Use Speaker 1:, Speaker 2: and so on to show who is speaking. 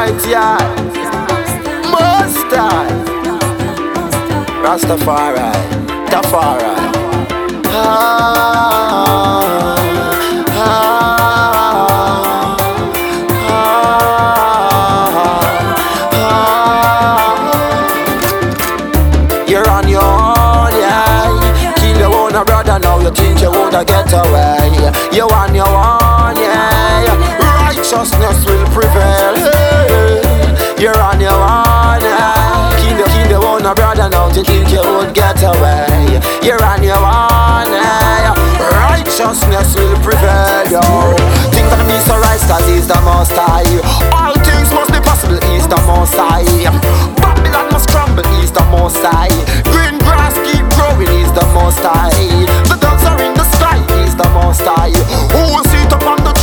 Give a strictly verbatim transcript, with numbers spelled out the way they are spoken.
Speaker 1: Almighty, Most High, Rastafari, Tafari. Ah, ah, ah, ah. You're on your own, yeah. Kill your own brother, now you think you wanna get away. You're on your own, yeah. Righteousness will prevail. You're on your own, yeah. Kill your, kill your own brother, now you think you would get away. You're on your own, yeah. Righteousness will prevail, yo.